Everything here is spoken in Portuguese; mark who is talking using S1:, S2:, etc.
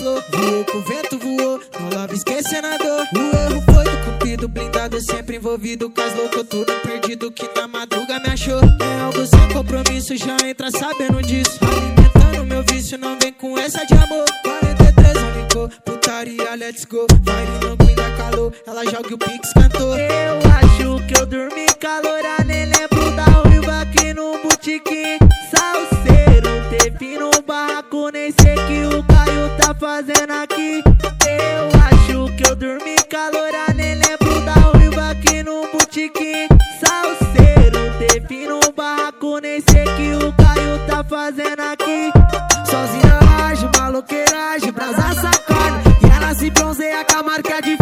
S1: flor. Voou com o vento, voou, no love esquecendo a dor. O erro foi do cupido blindado, sempre envolvido com as loucas, tudo perdido que na madruga me achou. É algo sem compromisso, já entra sabendo disso. Alimentando meu vício, não vem com essa de amor. 43 ficou, putaria, let's go. Vai no ainda calor, ela joga o pix, cantou.
S2: Eu acho que eu dormi calor, nem lembro da ruiva aqui no botequim. Salseiro, teve no barraco, nem sei que o Caio tá fazendo aqui. Eu acho que eu dormi calor, nem lembro da ruiva aqui no botequim. Salseiro, teve no barraco, nem sei que o Caio tá fazendo aqui.
S1: Sozinha age, maloqueiragem, brasa sacana, e ela se bronzeia com a marca de